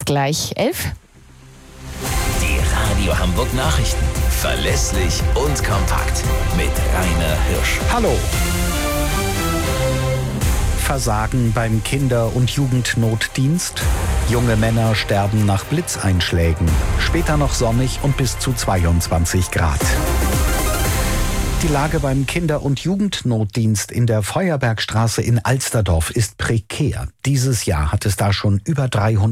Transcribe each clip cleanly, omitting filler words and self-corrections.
gleich 11. Die Radio Hamburg Nachrichten. Verlässlich und kompakt. Mit Rainer Hirsch. Hallo. Versagen beim Kinder- und Jugendnotdienst. Junge Männer sterben nach Blitzeinschlägen. Später noch sonnig und bis zu 22 Grad. Die Lage beim Kinder- und Jugendnotdienst in der Feuerbergstraße in Alsterdorf ist prekär. Dieses Jahr hat es da schon über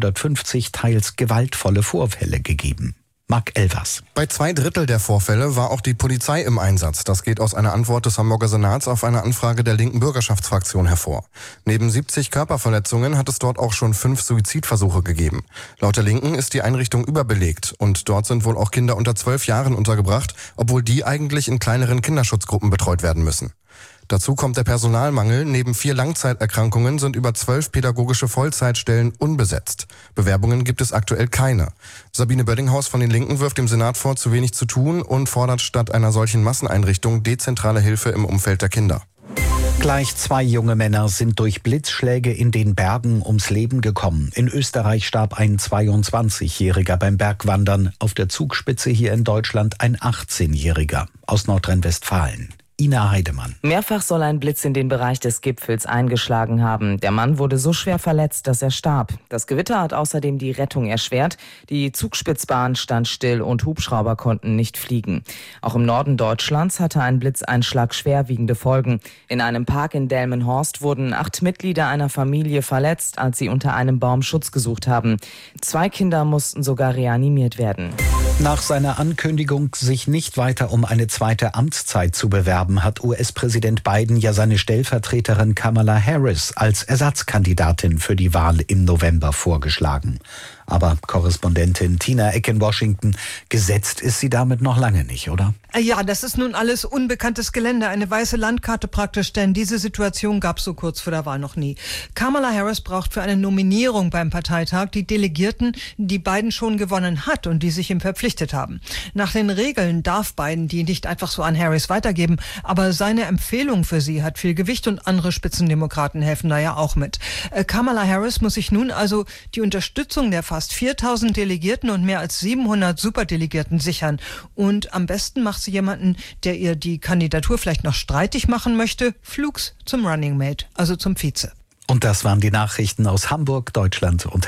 350 teils gewaltvolle Vorfälle gegeben. Marc Elvers. Bei 2/3 der Vorfälle war auch die Polizei im Einsatz. Das geht aus einer Antwort des Hamburger Senats auf eine Anfrage der linken Bürgerschaftsfraktion hervor. Neben 70 Körperverletzungen hat es dort auch schon 5 Suizidversuche gegeben. Laut der Linken ist die Einrichtung überbelegt und dort sind wohl auch Kinder unter 12 Jahren untergebracht, obwohl die eigentlich in kleineren Kinderschutzgruppen betreut werden müssen. Dazu kommt der Personalmangel. Neben 4 Langzeiterkrankungen sind über 12 pädagogische Vollzeitstellen unbesetzt. Bewerbungen gibt es aktuell keine. Sabine Böddinghaus von den Linken wirft dem Senat vor, zu wenig zu tun und fordert statt einer solchen Masseneinrichtung dezentrale Hilfe im Umfeld der Kinder. Gleich 2 junge Männer sind durch Blitzschläge in den Bergen ums Leben gekommen. In Österreich starb ein 22-Jähriger beim Bergwandern. Auf der Zugspitze hier in Deutschland ein 18-Jähriger aus Nordrhein-Westfalen. Ina Heidemann. Mehrfach soll ein Blitz in den Bereich des Gipfels eingeschlagen haben. Der Mann wurde so schwer verletzt, dass er starb. Das Gewitter hat außerdem die Rettung erschwert. Die Zugspitzbahn stand still und Hubschrauber konnten nicht fliegen. Auch im Norden Deutschlands hatte ein Blitzeinschlag schwerwiegende Folgen. In einem Park in Delmenhorst wurden 8 Mitglieder einer Familie verletzt, als sie unter einem Baum Schutz gesucht haben. 2 Kinder mussten sogar reanimiert werden. Nach seiner Ankündigung, sich nicht weiter um eine zweite Amtszeit zu bewerben, hat US-Präsident Biden ja seine Stellvertreterin Kamala Harris als Ersatzkandidatin für die Wahl im November vorgeschlagen. Aber Korrespondentin Tina Eck in Washington, gesetzt ist sie damit noch lange nicht, oder? Ja, das ist nun alles unbekanntes Gelände, eine weiße Landkarte praktisch, denn diese Situation gab es so kurz vor der Wahl noch nie. Kamala Harris braucht für eine Nominierung beim Parteitag die Delegierten, die Biden schon gewonnen hat und die sich ihm verpflichtet haben. Nach den Regeln darf Biden die nicht einfach so an Harris weitergeben, aber seine Empfehlung für sie hat viel Gewicht und andere Spitzendemokraten helfen da ja auch mit. Kamala Harris muss sich nun also die Unterstützung der fast 4000 Delegierten und mehr als 700 Superdelegierten sichern. Und am besten macht sie jemanden, der ihr die Kandidatur vielleicht noch streitig machen möchte, flugs zum Running Mate, also zum Vize. Und das waren die Nachrichten aus Hamburg, Deutschland und